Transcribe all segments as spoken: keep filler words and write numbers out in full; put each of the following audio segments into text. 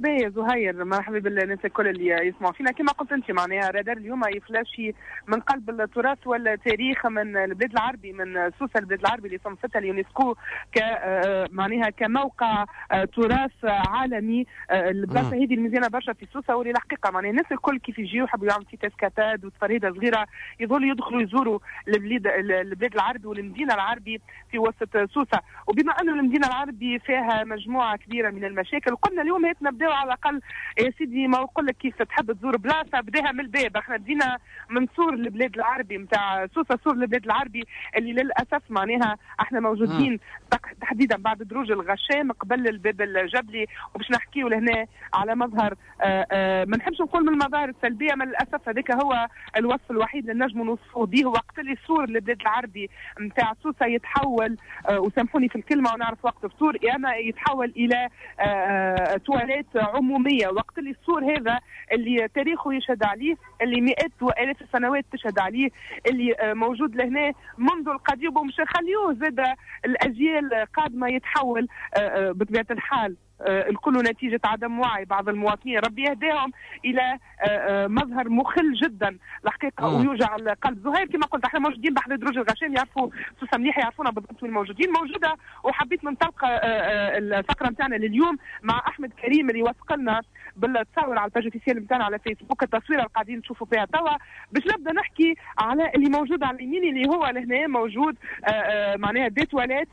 مرحبا يا زهير، مرحبا بالناس الكل اللي يسمعوا فينا. كما قلت انت معناها رادار اليوم يفلاشي من قلب التراث والتاريخ من البلاد العربي، من سوسه البلاد العربي اللي صنفتها اليونسكو ك معناها كموقع تراث عالمي. البلاصه هذه المزيانه برشا في سوسه، واللي الحقيقه معناها الناس الكل كيف يجيو يحبوا يعملوا في تسكاتاد وتفريده صغيره يظلوا يدخلوا يزوروا البلاد البلاد العربي والمدينه العربي في وسط سوسه. وبما انه المدينه العربي فيها مجموعه كبيره من المشاكل، قلنا اليوم هيك نبداو على الاقل يا سيدي ما نقول لك كيف تحب تزور بلاصه بداها من الباب. احنا بدينا من سور البلاد العربي نتاع سوسه، سور البلاد العربي اللي للاسف معناها احنا موجودين تحديدا بعد دروج الغشام قبل الباب الجبلي، وباش نحكيو لهنا على مظهر آآ آآ ما نحبش نقول من المظاهر السلبيه، من للاسف هذاك هو الوصف الوحيد اللي نجموا نوصفوا به. وقت اللي سور البلاد العربي نتاع سوسه يتحول، وسامحوني في الكلمه ونعرف وقت الفطور، يا اما يتحول الى آآ تواليت عموميه. وقت اللي السور هذا اللي تاريخه يشهد عليه، اللي مئات والاف السنوات تشهد عليه، اللي موجود لهنا منذ القديم، ومش نخليوه زاد الاجيال قادمه يتحول بطبيعه الحال الكل نتيجة عدم وعي بعض المواطنين. ربي يهديهم إلى مظهر مخل جدا الحقيقة ويوجع القلب. زهير كما قلت احنا موجودين بحر دروج الغشام، يعرفوا سوسه مليح، يعرفونا بالضبط وين موجودين. موجودة وحبيت ننطلق الفقرة نتاعنا لليوم مع أحمد كريم اللي وثق لنا بالتصور على الباج اوفيسيال نتاعنا على فيسبوك التصويره اللي قاعدين تشوفوا فيها توا، باش نبدا نحكي على اللي موجود على اليمين اللي هو لهنا موجود معناها دي تواليت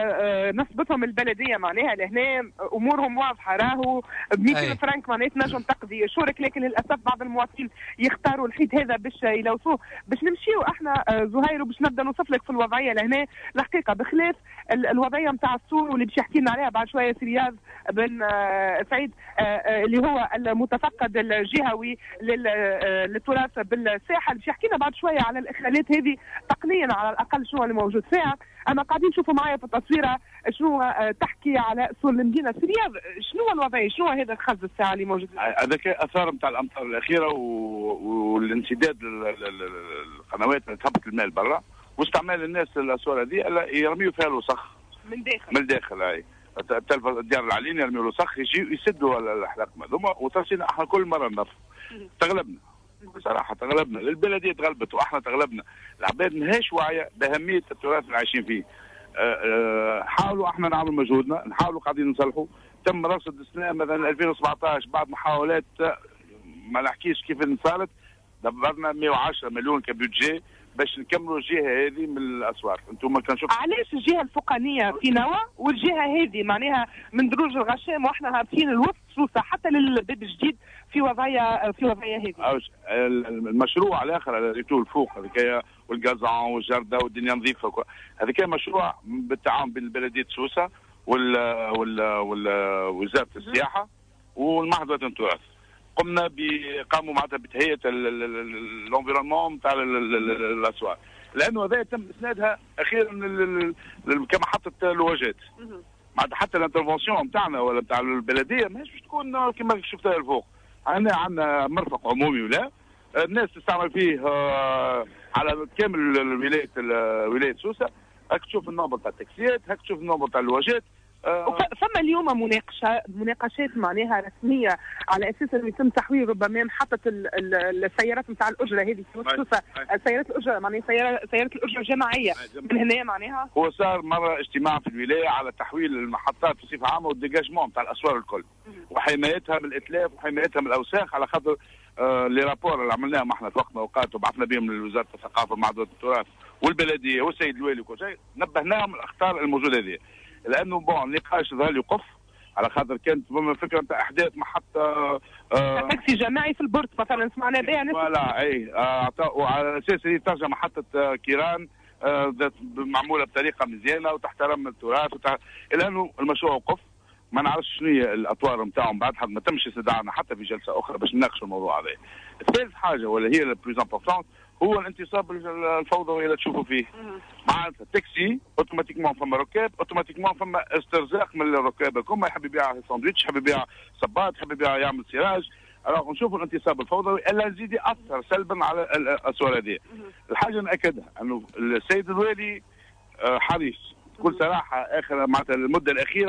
نصبتهم البلديه معناها لهنا امورهم واضحه، راهو ب مئتين فرنك معناها تنجم تقضي شهرك، لكن للاسف بعض المواطنين يختاروا الحيط هذا باش يلوثوه. باش نمشيو احنا زهير وباش نبدا نوصف لك في الوضعيه لهنا الحقيقه، بخلاف الوضعيه نتاع السور واللي باش يحكي لنا عليها بعد شويه سي رياض بن سعيد اللي هو المتفقد الجهوي للتراث بالساحل، باش يحكي لنا بعد شويه على الاخلالات هذه تقنيا على الاقل شنو اللي موجود فيها. اما قاعدين نشوفوا معايا في التصويره شنو تحكي على سور المدينه. سي رياض شنو الوضعيه، شنو هذا الخز الساعه اللي موجود؟ هذاك اثار نتاع الامطار الاخيره والانسداد القنوات اللي تهبط الماء برا، واستعمال الناس الاسوار هذه يرميوا فيها الوسخ من داخل من الداخل. هاي الديار العليين يرميوا الوسخ، يجيوا يسدوا الحلاق هذوما، وتصير احنا كل مره نظف. تغلبنا بصراحه، تغلبنا البلديه تغلبت واحنا تغلبنا. العباد ماهيش واعيه باهميه التراث اللي عايشين فيه. أه أه حاولوا احنا نعمل مجهودنا، نحاولوا قاعدين نصلحوا. تم رصد السنه مثلا ألفين وسبعطاش بعد محاولات ما نحكيش كيف صارت، دبرنا مئة وعشرة مليون كبودجي باش نكملوا الجهه هذه من الاسوار. انتم كنشوفوا علاش الجهه الفوقانيه في نوا والجهه هذه معناها من دروج الغشام واحنا هابطين الوسط سوسه حتى للباب الجديد في وضعيه في وضعيه هذه؟ المشروع على الاخر على ريتو الفوق هذاك والقزعون والجرده والدنيا نظيفه، هذا كان مشروع بالتعاون بين بلديه سوسه وال وال ووزاره السياحه والمعهد الوطني للتراث. قمنا بقاموا معناتها بتهيئه الانفيرونمون نتاع الاسواق، لانه هذا تم اسنادها اخيرا كمحطه لواجات. معناتها حتى الانترفونسيون نتاعنا ولا نتاع البلديه ماهيش باش تكون كما شفتها الفوق. عندنا عندنا مرفق عمومي ولا الناس تستعمل فيه على كامل ولايه ولايه سوسه. هاك تشوف النمط تاع التاكسيات، هاك تشوف النمط تاع اللواجات. أه فما اليوم مناقشه مناقشات معناها رسميه على اساس انه يتم تحويل ربما محطه السيارات نتاع الاجره هذه في سوسه، سيارات الاجره معناها سيارات سيارات الاجره الجماعيه من هنا معناها. هو صار مره اجتماع في الولايه على تحويل المحطات بصفه عامه والديجاجمون تاع الاسوار الكل وحمايتها من الاتلاف وحمايتها من الاوساخ، على خاطر آه لي رابور اللي عملناهم احنا في وقت من الاوقات وبعثنا بهم لوزاره الثقافه ومعهد التراث والبلديه والسيد الوالي وكل شيء، نبهناهم الاخطار الموجوده هذه. لانه بون النقاش ظل يقف على خاطر كانت فكره نتاع احداث محطه آه تاكسي جماعي في البورت مثلا سمعنا بها ناس. فوالا اي آه وعلى اساس هي ترجع محطه آه كيران آه معموله بطريقه مزيانه وتحترم التراث وتح... الا انه المشروع وقف. ما نعرفش شنو هي الاطوار نتاعهم بعد حد ما تمش استدعانا حتى في جلسه اخرى باش نناقشوا الموضوع هذا. الثالث حاجه ولا هي البلوز امبورتونت هو الانتصاب الفوضوي اللي تشوفوا فيه. معناتها التاكسي اوتوماتيكمون فما ركاب، اوتوماتيكمون فما استرزاق من الركاب الكل، يحب يبيع ساندويتش، يحب يبيع صباط، يحب يبيع يعمل سراج. راح نشوفوا الانتصاب الفوضوي اللي يزيد ياثر سلبا على الاسوار هذه. الحاجه ناكدها انه السيد الوالي حريص بكل صراحه اخر معناتها المده الاخيره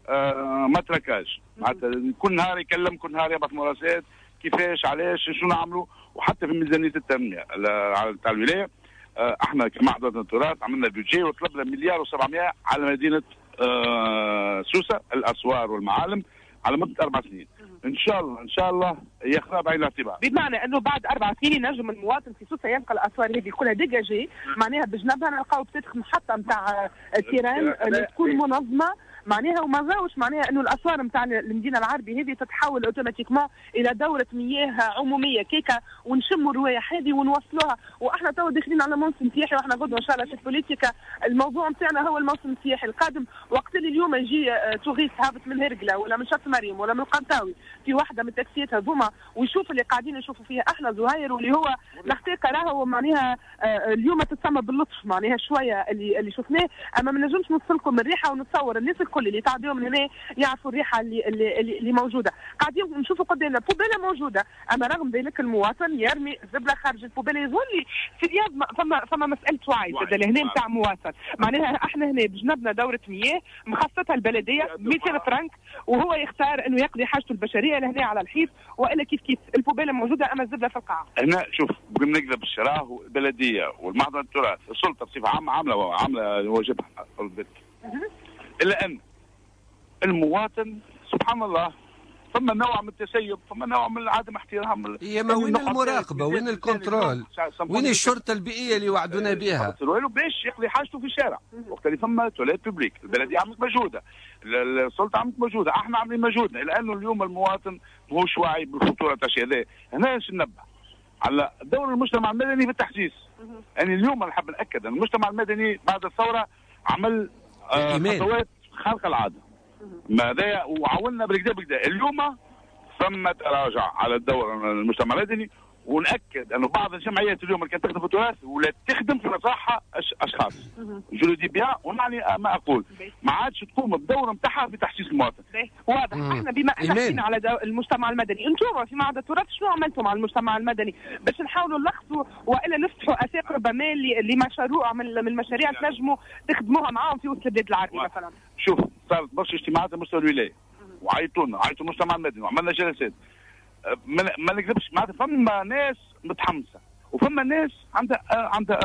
آه ما تركاش معناتها كل نهار يكلم، كل نهار يبعث مراسلات كيفاش علاش شنو نعملوا. وحتى في ميزانيه التنميه تاع الولايه آه احنا كمعهد التراث عملنا بيجي وطلبنا مليار وسبعمائة على مدينه آه سوسه الاسوار والمعالم على مده اربع سنين. ان شاء الله ان شاء الله ياخذها بعين الاعتبار. بمعنى انه بعد اربع سنين ينجم المواطن في سوسه يلقى الاسوار هذه كلها ديجاجي، معناها بجنبها نلقاو بتدخل محطه نتاع تيران اللي تكون منظمه معناها وما زاوش معناها انه الاسوار نتاع المدينه العربي هذه تتحول اوتوماتيكمون الى دوره مياه عموميه كيكا ونشموا الروايح هذه ونوصلوها. واحنا تو داخلين على موسم سياحي واحنا غدوه ان شاء الله في البوليتيكا الموضوع نتاعنا هو الموسم السياحي القادم. وقت اللي اليوم يجي توريست هابط من هرقله ولا من شط مريم ولا من القنطاوي في واحده من التاكسيات هذوما ويشوف اللي قاعدين نشوفوا فيها احنا زهاير واللي هو الحقيقه راهو معناها اليوم تتسمى باللطف معناها شويه اللي اللي شفناه. اما ما نجمش نوصلكم الريحه ونتصور الناس الكل اللي تعديوا من هنا يعرفوا الريحه اللي اللي, اللي موجوده. قاعدين نشوفوا قدامنا بوبيله موجوده اما رغم ذلك المواطن يرمي الزبله خارج البوبيله. يظهر لي في الرياض فما فما مساله وعي هنا نتاع مواطن معناها احنا هنا بجنبنا دوره مياه مخصصتها البلديه مئتين فرنك وهو يختار انه يقضي حاجته البشريه لهنا على الحيط والا كيف كيف البوبيله موجوده اما الزبله في القاعه. هنا شوف قلنا نكذب الشراه البلديه والمعهد التراث السلطه بصفه عامه عامله عامله واجبها الا ان المواطن سبحان الله ثم نوع من التسيب ثم نوع من عدم احترام. هي ما وين المراقبه وين الكنترول وين الشرطه البيئيه اللي وعدونا بها باش يقضي حاجته في الشارع وقت اللي ثم تواليت بوبليك. البلديه عملت مجهودها السلطه عملت مجهودها احنا عاملين مجهودنا لانه اليوم المواطن ماهوش واعي بالخطوره تاع الشيء هذا. هنا باش ننبه على دور المجتمع المدني في التحسيس. يعني اليوم نحب ناكد ان المجتمع المدني بعد الثوره عمل آه خطوات خارقه العاده ماذا وعاولنا بالكدا بالكدا. اليوم ثم تراجع على الدور المجتمع المدني ونأكد انه بعض الجمعيات اليوم اللي كانت تخدم في التراث ولا تخدم في مصلحه اشخاص جو دي بيان ونعني ما اقول ما عادش تقوم بالدور نتاعها بتحسيس المواطن. واضح. احنا بما ان على المجتمع المدني انتم في معهد التراث شنو عملتوا مع المجتمع المدني باش نحاولوا نلخصوا والا نفتحوا افاق ربما لمشروع من المشاريع اللي تنجموا تخدموها معاهم في وسط البلاد العربي مثلا. شوف صارت برشا اجتماعات على مستوى الولايه وعيطوا لنا عيطوا المجتمع المدني وعملنا جلسات ما نكذبش معناتها فما ناس متحمسه وفما ناس عندها عندها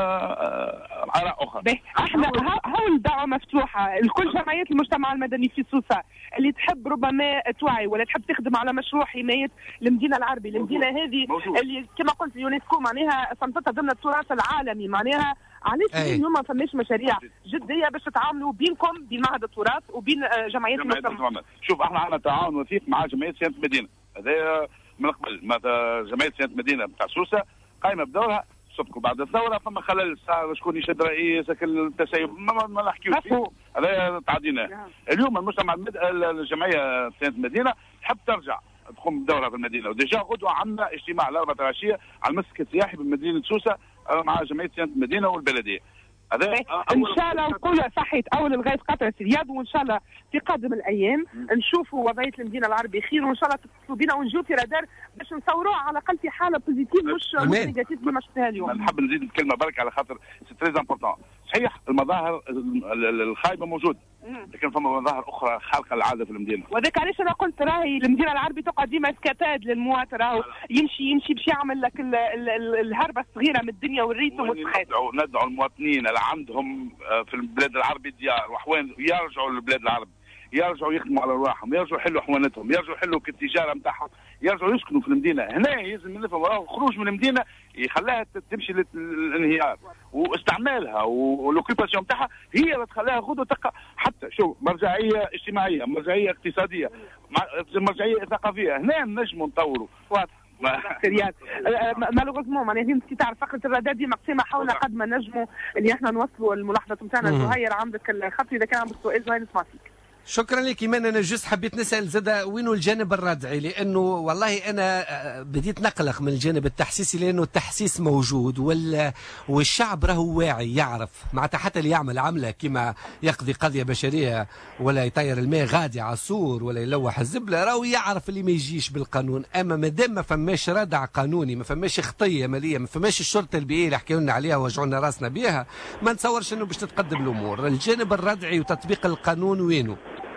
اراء اخرى. احنا هو الدعوه مفتوحه لكل جمعيات المجتمع المدني في سوسه اللي تحب ربما توعي ولا تحب تخدم على مشروع حمايه المدينه العربي. المدينه هذه اللي كما قلت اليونسكو معناها صنفتها ضمن التراث العالمي معناها علاش اليوم ما فماش مشاريع جديه باش تتعاملوا بينكم بين معهد التراث وبين جمعيات المجتمع. شوف احنا عندنا تعاون وثيق مع جمعيه سياده المدينه هذا من قبل معناتها جمعيه سياده المدينه بتاع سوسه قايمه بدورها صدقوا بعد الثوره فما خلل صار شكون يشد رئيس التسيب ما, ما نحكيوش فيه هذا تعديناه. اليوم المجتمع المد... الجمعيه سياده المدينه تحب ترجع تقوم بدورها في المدينه وديجا غدوه عندنا اجتماع الاربعاء العشيه على المسك السياحي بمدينه سوسه مع جمعيه سياده المدينه والبلديه. هذا ان شاء الله نقولوا صحيت اول الغاز قطره الرياض وان شاء الله في قادم الايام نشوفوا وضعيه المدينه العربيه خير وان شاء الله تتصلوا بنا ونجيو في رادار باش نصوروها على الاقل في حاله بوزيتيف مش نيجاتيف كما شفناها اليوم. نحب نزيد الكلمه برك على خاطر سي تري امبورطون. صحيح المظاهر الخايبه موجوده لكن فما مظاهر اخرى خارقه العاده في المدينه وذاك علاش انا قلت راهي المدينه العربيه تقعد ديما اسكاتاد للمواطن راهو يمشي يمشي باش يعمل لك ال ال ال الهربه الصغيره من الدنيا والريتم والصحات. ندعو ندعو المواطنين اللي عندهم في البلاد العربية ديار واحوان يرجعوا للبلاد العربية يرجعوا يخدموا على ارواحهم يرجعوا يحلوا حوانتهم يرجعوا يحلوا التجاره نتاعهم يرجعوا يسكنوا في المدينه. هنا لازم نفهم راهو الخروج من المدينه يخليها تمشي للانهيار واستعمالها والاوكيباسيون نتاعها هي اللي تخليها غدوه تلقى حتى شو مرجعيه اجتماعيه مرجعيه اقتصاديه مرجعيه ثقافيه. هنا نجموا نطوروا. واضح. رياض مالوغوزمون معناها انت تعرف فقره الرادار ديما مقسمه حول قد ما نجموا اللي احنا نوصلوا الملاحظه نتاعنا. زهير عندك الخط اذا كان عندك سؤال زهير نسمع فيك. شكرا لك ايمان. انا جست حبيت نسال زاد وينو الجانب الردعي لانه والله انا بديت نقلق من الجانب التحسيسي لانه التحسيس موجود وال والشعب راهو واعي يعرف معناتها حتى اللي يعمل عمله كما يقضي قضيه بشريه ولا يطير الماء غادي على السور ولا يلوح الزبله راهو يعرف اللي ما يجيش بالقانون. اما ما دام ما فماش ردع قانوني ما فماش خطيه ماليه ما فماش الشرطه البيئيه اللي حكيوا لنا عليها ووجعوا لنا راسنا بها ما نتصورش انه باش تتقدم الامور. الجانب الردعي وتطبيق القانون وينه؟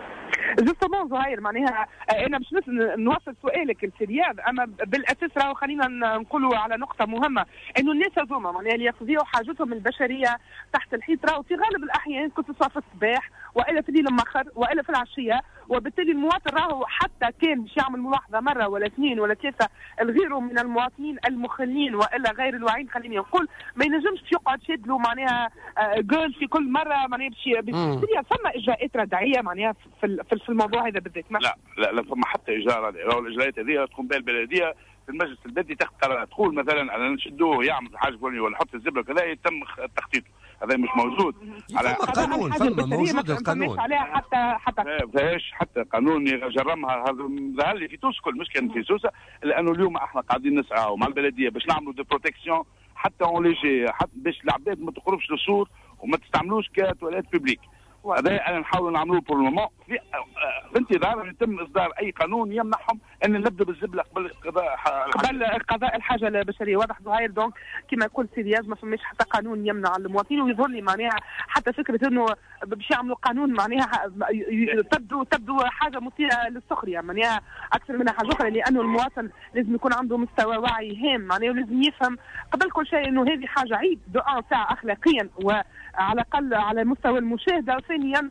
جوستومون زهير معناها انا باش نوصل سؤالك لسرياب، اما بالاساس راهو خلينا نقولوا على نقطه مهمه انه الناس هذوما معناها اللي يقضيوا حاجتهم البشريه تحت الحيط راهو في غالب الاحيان كنت سواء في الصباح والا في الليل المخر والا في العشيه، وبالتالي المواطن راهو حتى كان باش يعمل ملاحظه مره ولا اثنين ولا ثلاثه لغيره من المواطنين المخلين والا غير الواعيين، خليني نقول ما ينجمش يقعد شاد له معناها جول في كل مره معناها باش ثم اجراءات ردعيه معناها في في الموضوع هذا بالذات. لا لا لا ثم حتى اجراء ردعي، راهو الاجراءات هذه تقوم بها البلديه في المجلس البلدي تاخذ قرار، تقول مثلا انا نشدوه يعمل حاجه فلانيه ولا نحط الزبله كذا يتم تخطيطه، هذا مش موجود. على قانون ثم موجود القانون عليها حتى حتى فاش حتى قانون جرمها هذا ظهر لي في تونس كل مش كان في سوسه، لانه اليوم احنا قاعدين نسعى مع البلديه باش نعملوا دي بروتكسيون حتى اون ليجي حتى باش العباد ما تخرجش للسور وما تستعملوش كتواليت بوبليك. هذا انا نحاول نعملوه بور المومون في انتظار ان يتم اصدار اي قانون يمنحهم ان نبدا بالزبله قبل قضاء قبل قضاء الحاجه البشريه. واضح ظهير دونك كما قلت سيدياج ما فماش حتى قانون يمنع المواطنين، ويظهر لي معناها حتى فكره انه باش يعملوا قانون معناها تبدو تبدو حاجه مثيره للسخريه معناها اكثر منها حاجه اخرى، لانه المواطن لازم يكون عنده مستوى وعي هام معناها ولازم يفهم قبل كل شيء انه هذه حاجه عيب دو ان ساعه اخلاقيا وعلى الاقل على مستوى المشاهده، ثانيا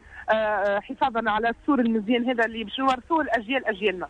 حفاظا على السور المزيان هذا اللي باش نورثوه الاجيال اجيالنا.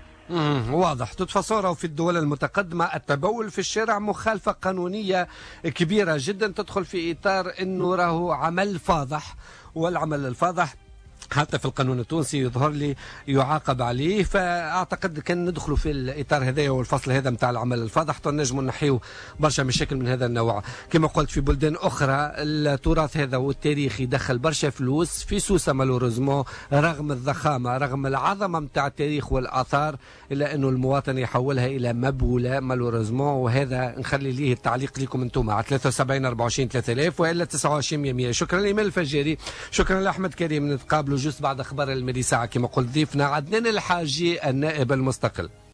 امم واضح تتصوروا في الدول المتقدمة التبول في الشارع مخالفة قانونية كبيرة جدا تدخل في إطار أنه راهو عمل فاضح، والعمل الفاضح حتى في القانون التونسي يظهر لي يعاقب عليه، فاعتقد كان ندخلوا في الاطار هذايا والفصل هذا نتاع العمل الفاضح حتى نجموا نحيوا برشا مشاكل من هذا النوع. كما قلت في بلدان اخرى التراث هذا والتاريخ يدخل برشا فلوس، في سوسه مالوريزمون رغم الضخامه رغم العظمه نتاع التاريخ والاثار الا انه المواطن يحولها الى مبوله مالوريزمون، وهذا نخلي ليه التعليق لكم انتم على ثلاثة وسبعين أربعة وعشرين ثلاثة آلاف والا تسعة وعشرين مئة. شكرا لإيمان الفجاري، شكرا لاحمد كريم. نتقابلوا جوست بعد اخبار المدي ساعه كما قلت ضيفنا عدنان الحاجي النائب المستقل.